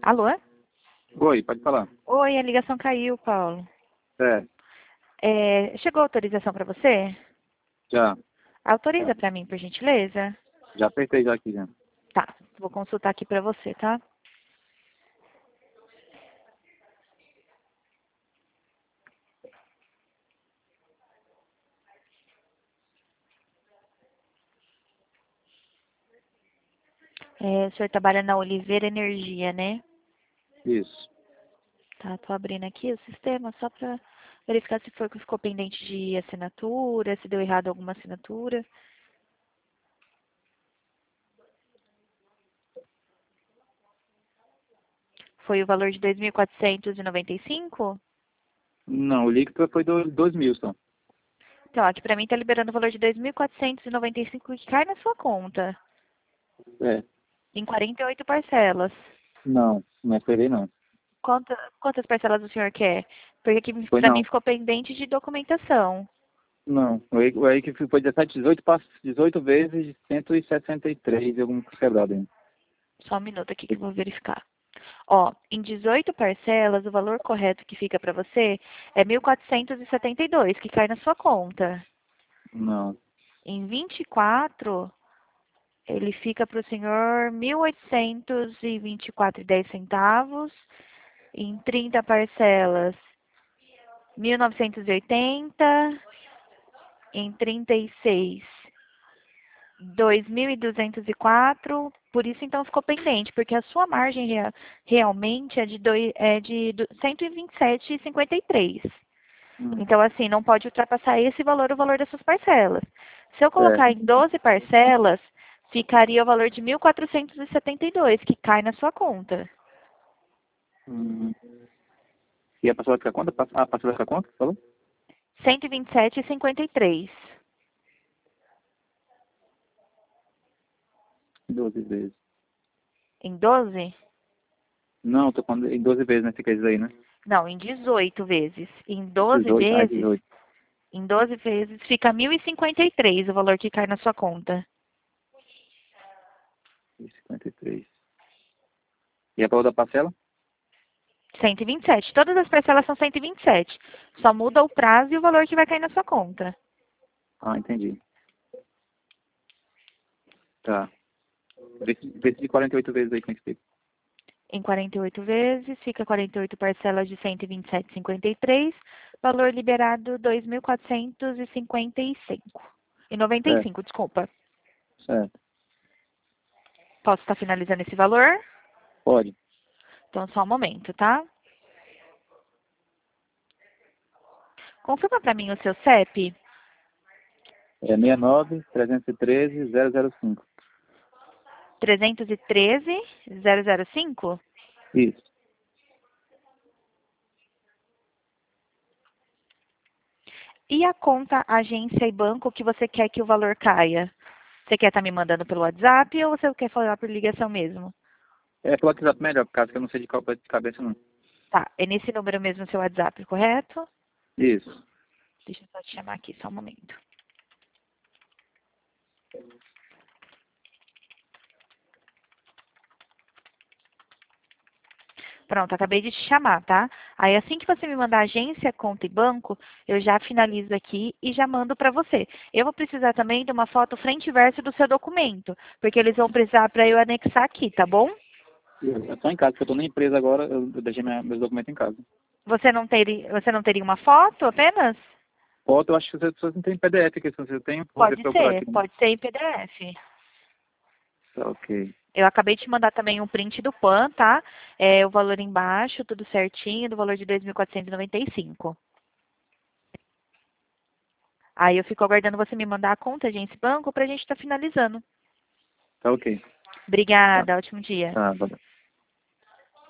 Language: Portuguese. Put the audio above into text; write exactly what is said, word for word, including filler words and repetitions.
Alô? Oi, pode falar. Oi, a ligação caiu, Paulo. É, É, chegou a autorização para você? já, Autoriza para mim, por gentileza? já apertei já aqui já. Tá, vou consultar aqui para você, tá? É, o senhor trabalha na Oliveira Energia, né? Isso. Tá, tô abrindo aqui o sistema só para verificar se foi que ficou pendente de assinatura, se deu errado alguma assinatura. Foi o valor de dois mil quatrocentos e noventa e cinco? Não, o líquido foi do dois mil só. Então, aqui para mim tá liberando o valor de dois mil quatrocentos e noventa e cinco que cai na sua conta, É. em quarenta e oito parcelas. Não, não esperei não. Quanta, quantas parcelas o senhor quer? Porque aqui Foi para mim não. ficou pendente de documentação. Não. O aí o aí que foi dezessete, dezoito, pass- dezoito vezes de cento e sessenta e três e algum quebrado aí. Só um minuto aqui que eu vou verificar. Ó, em dezoito parcelas, o valor correto que fica para você é mil quatrocentos e setenta e dois, que cai na sua conta. Não. Em vinte e quatro, ele fica para o senhor mil oitocentos e vinte e quatro e dez centavos. Em trinta parcelas, mil novecentos e oitenta. Em trinta e seis, dois mil e duzentos e quatro. Por isso, então, ficou pendente, porque a sua margem rea- realmente é de, dois, é de do- cento e vinte e sete vírgula cinquenta e três. Hum. Então, assim, não pode ultrapassar esse valor, o valor das suas parcelas. Se eu colocar Certo. em doze parcelas, ficaria o valor de mil quatrocentos e setenta e dois, que cai na sua conta. Hum. E a parcela vai ficar quanto? A parcela vai ficar quanto? Falou? cento e vinte e sete vírgula cinquenta e três. doze vezes. Em doze? Não, tô falando em doze vezes, né? Fica isso aí, né? Não, em dezoito vezes. Em doze dezoito, ah, vezes, dezoito. em doze vezes, fica mil e cinquenta e três o valor que cai na sua conta. cinquenta e três. E a outra parcela? cento e vinte e sete. Todas as parcelas são cento e vinte e sete. Só muda o prazo e o valor que vai cair na sua conta. Ah, entendi. Tá. Vê se vê se de quarenta e oito vezes aí, como é que fica? Em quarenta e oito vezes, fica quarenta e oito parcelas de cento e vinte e sete vírgula cinquenta e três. Valor liberado dois mil quatrocentos e cinquenta e cinco. E noventa e Certo, cinco, desculpa. certo. Posso estar finalizando esse valor? Pode. Então, só um momento, tá? Confirma para mim o seu C E P. É sessenta e nove, trezentos e treze, zero zero cinco. trezentos e treze, zero zero cinco? Isso. E a conta, agência e banco que você quer que o valor caia? Você quer estar me mandando pelo WhatsApp ou você quer falar por ligação mesmo? É pelo WhatsApp melhor, por causa que eu não sei de qual de cabeça não. Tá, é nesse número mesmo o seu WhatsApp, correto? Isso. Deixa eu só te chamar aqui, só um momento. Pronto, acabei de te chamar, tá? Aí assim que você me mandar agência, conta e banco, eu já finalizo aqui e já mando para você. Eu vou precisar também de uma foto frente e verso do seu documento, porque eles vão precisar para eu anexar aqui, tá bom? Eu estou em casa, porque eu estou na empresa agora, eu eu deixei minha, meus documentos em casa. Você não teria, você não teria uma foto apenas? Foto, eu acho que você não tem P D F aqui, se você tem, eu vou ver Pode procurar ser, aqui. Né? pode ser em P D F. Tá, ok. Eu acabei de te mandar também um print do P A N, tá? É, o valor embaixo, tudo certinho, do valor de dois mil quatrocentos e noventa e cinco. Aí eu fico aguardando você me mandar a conta, agência e banco, pra gente estar finalizando. Tá ok. Tá, Obrigada, ótimo dia. tá, tá.